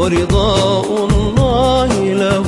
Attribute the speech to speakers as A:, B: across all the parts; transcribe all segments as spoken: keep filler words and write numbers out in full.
A: ورضاء الله له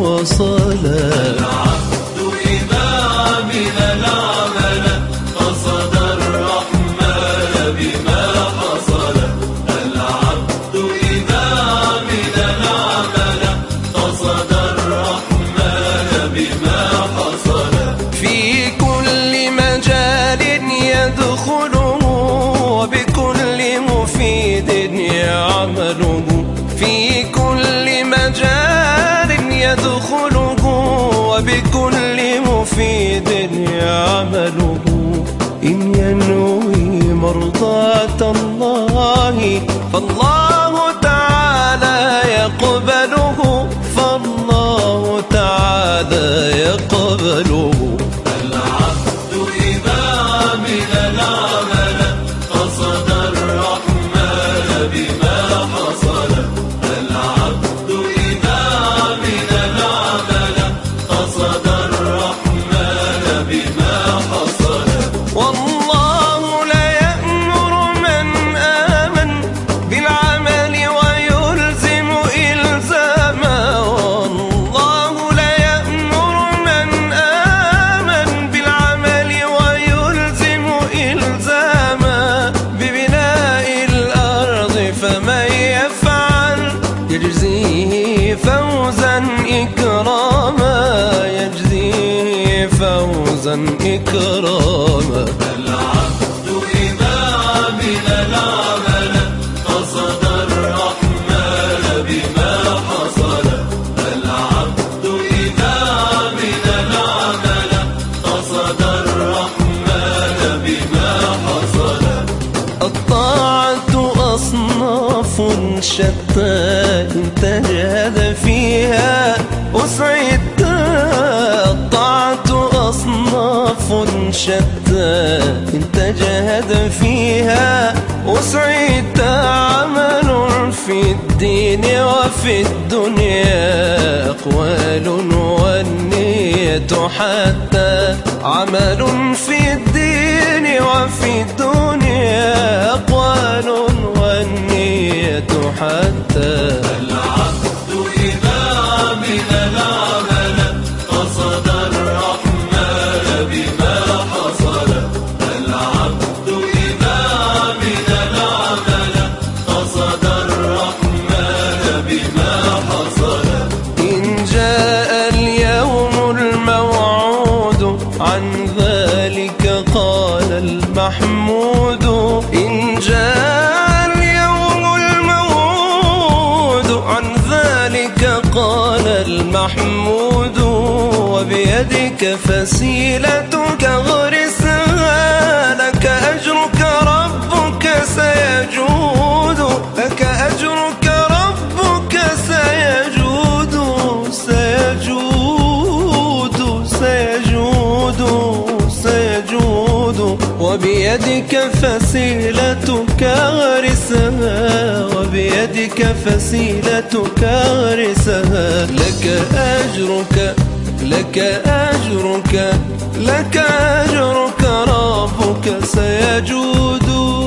A: وصلا.
B: العبد إذا عمل العمل قصد الرحمن بما حصل. العبد إذا عمل العمل قصد الرحمن بما حصل.
A: في كل مجال يدخله وبكل مفيد يعمله. في كل مجال يدخله وبكل مفيد يعمله. إن ينوي مرضاة الله فالله تعالى يقبله. فالله تعالى يقبله.
B: العبد إذا عمل العمل قصد الرحمن بما حصل. العبد إذا عمل العمل قصد الرحمن بما حصل.
A: والله لا يأمر من آمن بالعمل ويلزم إلزاما. والله لا يأمر من آمن بالعمل ويلزم إلزاما ببناء الأرض. فمن يفعل يجزيه فوزا إكراما. يجزيه فوزا إكراما.
B: العبد إذا عمل العمل قصد الرحمن بما حصل. العبد إذا عمل العمل قصد الرحمن بما حصل.
A: الطاعة أصناف شتى إن تجهد فيها أسعدت. الطاعة أصناف شتى إن تجهد فيها أسعدت. عمل في الدين وفي الدنيا أقوال والنية حتى. عمل في الدين وفي الدنيا أقوال والنية حتى.
B: العبد إذا عمل العمل قصد الرحمن بما حصل. العبد إذا عمل العمل قصد الرحمن بما حصل.
A: إن جاء اليوم الموعود عن ذلك قال المحمود. إن جاء اليوم الموعود عن ذلك قال المحمود. وبيدك فسيلتك غرسها. لك أجرك ربك سيجود. لك أجرك ربك سيجود. سيجود سيجود سيجود. وبيدك فسيلتك غرسها. وبيدك فسيلتك غرسها. لك أجرك لك أجرك لك أجرك ربك سيجود.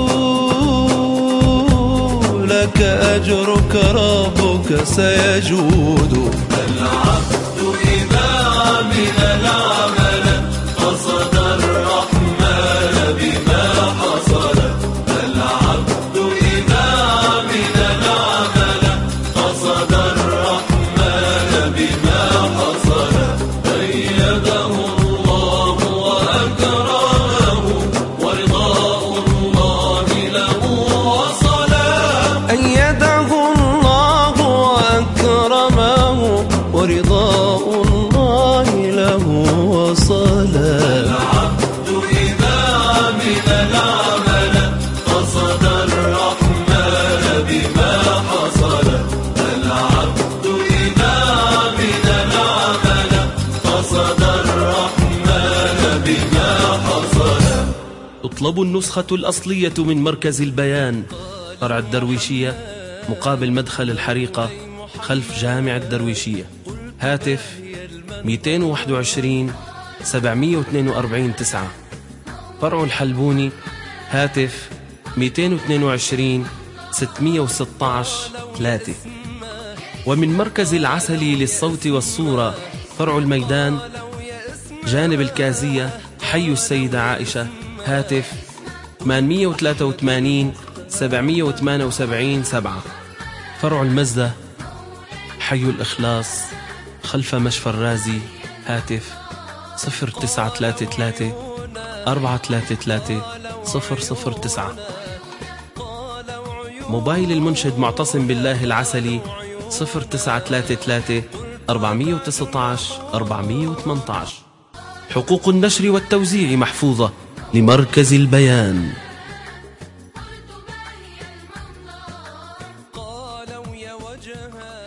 A: لك أجرك ربك سيجود.
B: العبد إذا عمل العمل قصد الرحمن بما حصل. العبد إذا عمل العمل قصد الرحمن بما حصل. أيده الله وأكرمه ورضاء الله له وصلا.
A: أيده الله وأكرمه ورضاء الله له وصلا.
B: العبد إذا عمل العمل قصد الرحمن بما حصل. العبد إذا عمل العمل قصد الرحمن بما حصل.
C: اطلبوا النسخة الأصلية من مركز البيان فرع الدرويشية مقابل مدخل الحريقة خلف جامع الدرويشية. هاتف اثنين واحد واحد سبعمية واثنين وأربعين تسعة. فرع الحلبوني هاتف اثنين واثنين وعشرين ستمية وستة عشر ثلاثة. ومن مركز العسل للصوت والصورة فرع الميدان جانب الكازية حي السيدة عائشة، هاتف ثمانمئة وثلاثة وثمانين سبعمئة وثمانية وسبعين سبعة. فرع المزدة حي الإخلاص خلف مشفى الرازي، هاتف صفر تسعة ثلاثة ثلاثة أربعة ثلاثة ثلاثة صفر صفر تسعة. موبايل المنشد معتصم بالله العسلي صفر تسعة ثلاثة ثلاثة أربعمئة وتسعة عشر أربعمئة وثمانية عشر. حقوق النشر والتوزيع محفوظة لمركز البيان.
A: قالوا يا وجها